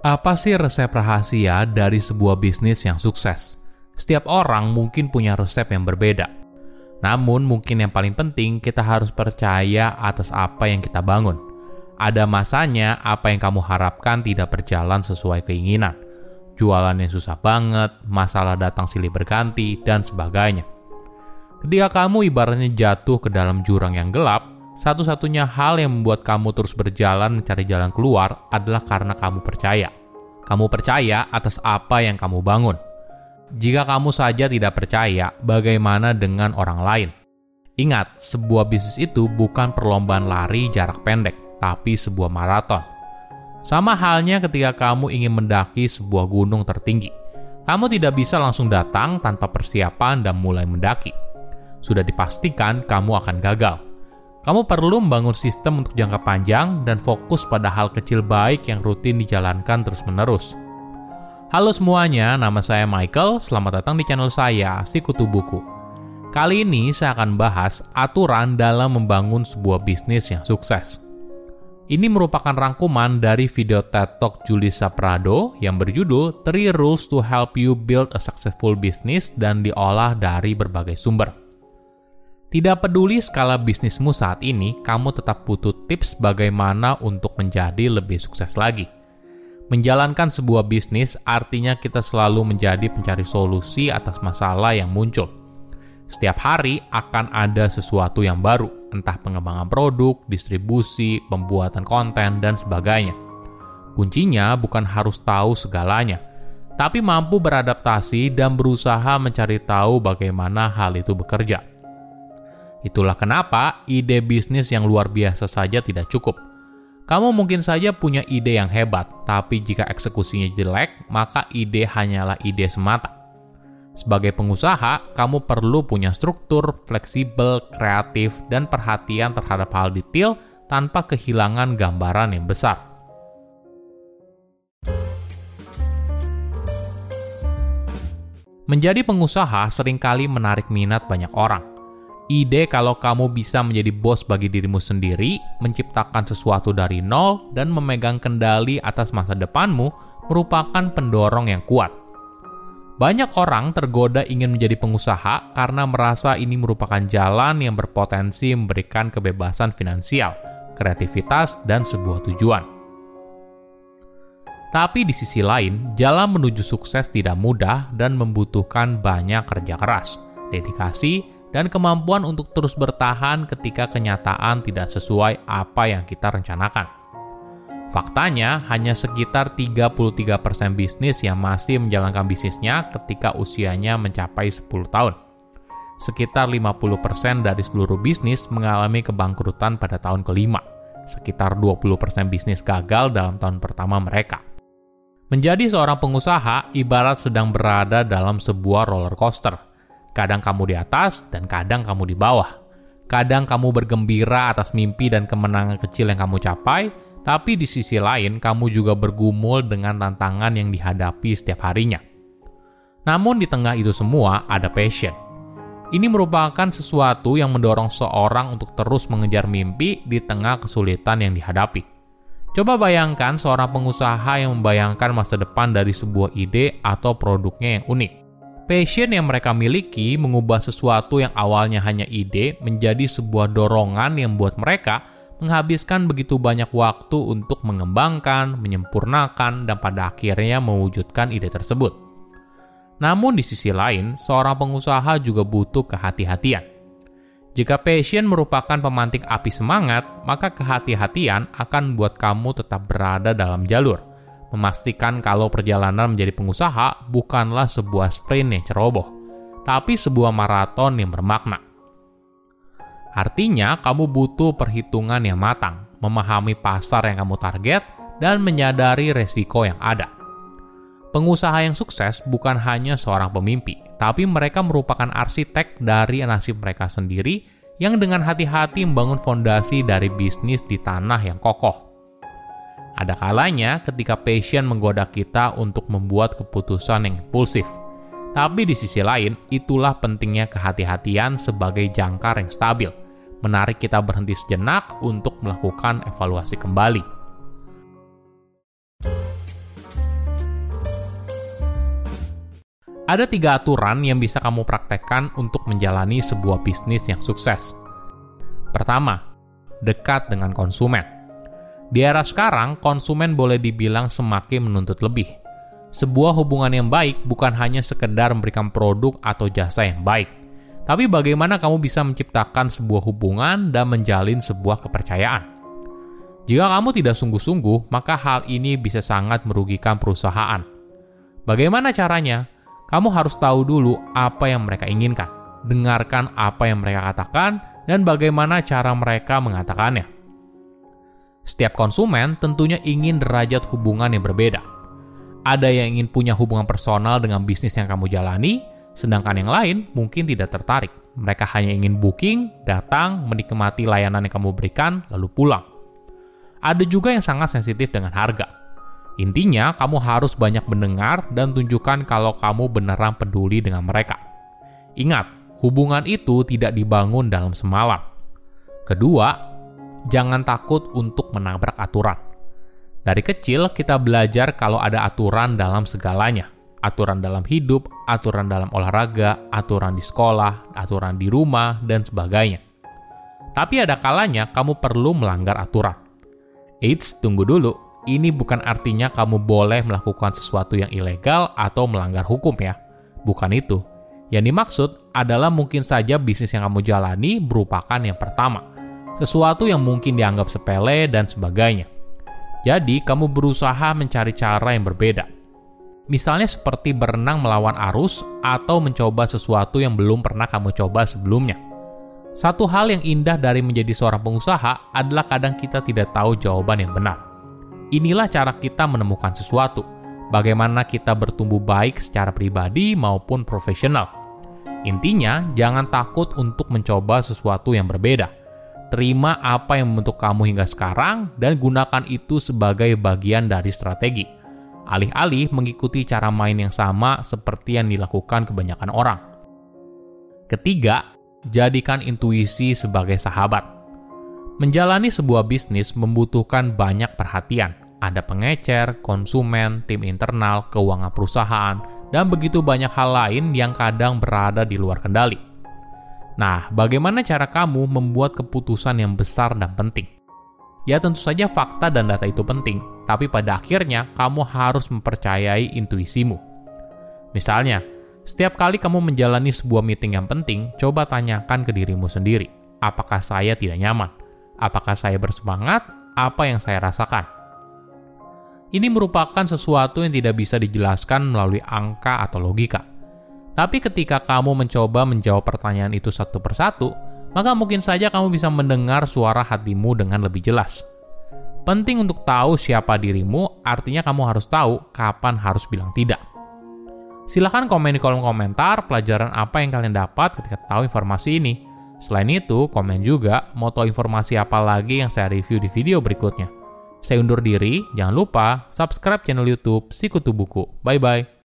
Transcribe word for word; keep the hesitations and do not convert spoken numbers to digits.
Apa sih resep rahasia dari sebuah bisnis yang sukses? Setiap orang mungkin punya resep yang berbeda. Namun mungkin yang paling penting kita harus percaya atas apa yang kita bangun. Ada masanya apa yang kamu harapkan tidak berjalan sesuai keinginan. Jualan yang susah banget, masalah datang silih berganti, dan sebagainya. Ketika kamu ibaratnya jatuh ke dalam jurang yang gelap, satu-satunya hal yang membuat kamu terus berjalan mencari jalan keluar adalah karena kamu percaya. Kamu percaya atas apa yang kamu bangun. Jika kamu saja tidak percaya, bagaimana dengan orang lain? Ingat, sebuah bisnis itu bukan perlombaan lari jarak pendek, tapi sebuah maraton. Sama halnya ketika kamu ingin mendaki sebuah gunung tertinggi. Kamu tidak bisa langsung datang tanpa persiapan dan mulai mendaki. Sudah dipastikan kamu akan gagal. Kamu perlu membangun sistem untuk jangka panjang dan fokus pada hal kecil baik yang rutin dijalankan terus-menerus. Halo semuanya, nama saya Michael. Selamat datang di channel saya, Sikutu Buku. Kali ini saya akan bahas aturan dalam membangun sebuah bisnis yang sukses. Ini merupakan rangkuman dari video TED Talk Julissa Prado yang berjudul Three Rules to Help You Build a Successful Business dan diolah dari berbagai sumber. Tidak peduli skala bisnismu saat ini, kamu tetap butuh tips bagaimana untuk menjadi lebih sukses lagi. Menjalankan sebuah bisnis artinya kita selalu menjadi pencari solusi atas masalah yang muncul. Setiap hari akan ada sesuatu yang baru, entah pengembangan produk, distribusi, pembuatan konten, dan sebagainya. Kuncinya bukan harus tahu segalanya, tapi mampu beradaptasi dan berusaha mencari tahu bagaimana hal itu bekerja. Itulah kenapa ide bisnis yang luar biasa saja tidak cukup. Kamu mungkin saja punya ide yang hebat, tapi jika eksekusinya jelek, maka ide hanyalah ide semata. Sebagai pengusaha, kamu perlu punya struktur, fleksibel, kreatif, dan perhatian terhadap hal detail tanpa kehilangan gambaran yang besar. Menjadi pengusaha seringkali menarik minat banyak orang. Ide kalau kamu bisa menjadi bos bagi dirimu sendiri, menciptakan sesuatu dari nol, dan memegang kendali atas masa depanmu merupakan pendorong yang kuat. Banyak orang tergoda ingin menjadi pengusaha karena merasa ini merupakan jalan yang berpotensi memberikan kebebasan finansial, kreativitas, dan sebuah tujuan. Tapi di sisi lain, jalan menuju sukses tidak mudah dan membutuhkan banyak kerja keras, dedikasi, dan kemampuan untuk terus bertahan ketika kenyataan tidak sesuai apa yang kita rencanakan. Faktanya, hanya sekitar tiga puluh tiga persen bisnis yang masih menjalankan bisnisnya ketika usianya mencapai sepuluh tahun. Sekitar lima puluh persen dari seluruh bisnis mengalami kebangkrutan pada tahun kelima. Sekitar dua puluh persen bisnis gagal dalam tahun pertama mereka. Menjadi seorang pengusaha ibarat sedang berada dalam sebuah roller coaster. Kadang kamu di atas dan kadang kamu di bawah. Kadang kamu bergembira atas mimpi dan kemenangan kecil yang kamu capai, tapi di sisi lain kamu juga bergumul dengan tantangan yang dihadapi setiap harinya. Namun di tengah itu semua ada passion. Ini merupakan sesuatu yang mendorong seorang untuk terus mengejar mimpi di tengah kesulitan yang dihadapi. Coba bayangkan seorang pengusaha yang membayangkan masa depan dari sebuah ide atau produknya yang unik. Passion yang mereka miliki mengubah sesuatu yang awalnya hanya ide menjadi sebuah dorongan yang membuat mereka menghabiskan begitu banyak waktu untuk mengembangkan, menyempurnakan, dan pada akhirnya mewujudkan ide tersebut. Namun di sisi lain, seorang pengusaha juga butuh kehati-hatian. Jika passion merupakan pemantik api semangat, maka kehati-hatian akan membuat kamu tetap berada dalam jalur. Memastikan kalau perjalanan menjadi pengusaha bukanlah sebuah sprint yang ceroboh, tapi sebuah maraton yang bermakna. Artinya, kamu butuh perhitungan yang matang, memahami pasar yang kamu target, dan menyadari resiko yang ada. Pengusaha yang sukses bukan hanya seorang pemimpi, tapi mereka merupakan arsitek dari nasib mereka sendiri yang dengan hati-hati membangun fondasi dari bisnis di tanah yang kokoh. Ada kalanya ketika passion menggoda kita untuk membuat keputusan yang impulsif. Tapi di sisi lain, itulah pentingnya kehati-hatian sebagai jangkar yang stabil, menarik kita berhenti sejenak untuk melakukan evaluasi kembali. Ada tiga aturan yang bisa kamu praktekkan untuk menjalani sebuah bisnis yang sukses. Pertama, dekat dengan konsumen. Di era sekarang, konsumen boleh dibilang semakin menuntut lebih. Sebuah hubungan yang baik bukan hanya sekedar memberikan produk atau jasa yang baik, tapi bagaimana kamu bisa menciptakan sebuah hubungan dan menjalin sebuah kepercayaan. Jika kamu tidak sungguh-sungguh, maka hal ini bisa sangat merugikan perusahaan. Bagaimana caranya? Kamu harus tahu dulu apa yang mereka inginkan, dengarkan apa yang mereka katakan, dan bagaimana cara mereka mengatakannya. Setiap konsumen tentunya ingin derajat hubungan yang berbeda. Ada yang ingin punya hubungan personal dengan bisnis yang kamu jalani, sedangkan yang lain mungkin tidak tertarik. Mereka hanya ingin booking, datang, menikmati layanan yang kamu berikan, lalu pulang. Ada juga yang sangat sensitif dengan harga. Intinya, kamu harus banyak mendengar dan tunjukkan kalau kamu beneran peduli dengan mereka. Ingat, hubungan itu tidak dibangun dalam semalam. Kedua, jangan takut untuk menabrak aturan. Dari kecil, kita belajar kalau ada aturan dalam segalanya. Aturan dalam hidup, aturan dalam olahraga, aturan di sekolah, aturan di rumah, dan sebagainya. Tapi ada kalanya kamu perlu melanggar aturan. Eits, tunggu dulu. Ini bukan artinya kamu boleh melakukan sesuatu yang ilegal atau melanggar hukum ya. Bukan itu. Yang dimaksud adalah mungkin saja bisnis yang kamu jalani merupakan yang pertama. Sesuatu yang mungkin dianggap sepele dan sebagainya. Jadi, kamu berusaha mencari cara yang berbeda. Misalnya seperti berenang melawan arus atau mencoba sesuatu yang belum pernah kamu coba sebelumnya. Satu hal yang indah dari menjadi seorang pengusaha adalah kadang kita tidak tahu jawaban yang benar. Inilah cara kita menemukan sesuatu. Bagaimana kita bertumbuh baik secara pribadi maupun profesional. Intinya, jangan takut untuk mencoba sesuatu yang berbeda. Terima apa yang membentuk kamu hingga sekarang dan gunakan itu sebagai bagian dari strategi. Alih-alih mengikuti cara main yang sama seperti yang dilakukan kebanyakan orang. Ketiga, jadikan intuisi sebagai sahabat. Menjalani sebuah bisnis membutuhkan banyak perhatian. Ada pengecer, konsumen, tim internal, keuangan perusahaan, dan begitu banyak hal lain yang kadang berada di luar kendali. Nah, bagaimana cara kamu membuat keputusan yang besar dan penting? Ya tentu saja fakta dan data itu penting, tapi pada akhirnya kamu harus mempercayai intuisimu. Misalnya, setiap kali kamu menjalani sebuah meeting yang penting, coba tanyakan ke dirimu sendiri, apakah saya tidak nyaman? Apakah saya bersemangat? Apa yang saya rasakan? Ini merupakan sesuatu yang tidak bisa dijelaskan melalui angka atau logika. Tapi ketika kamu mencoba menjawab pertanyaan itu satu persatu, maka mungkin saja kamu bisa mendengar suara hatimu dengan lebih jelas. Penting untuk tahu siapa dirimu, artinya kamu harus tahu kapan harus bilang tidak. Silahkan komen di kolom komentar pelajaran apa yang kalian dapat ketika tahu informasi ini. Selain itu, komen juga mau tahu informasi apa lagi yang saya review di video berikutnya. Saya undur diri, jangan lupa subscribe channel YouTube Sikutu Buku. Bye-bye.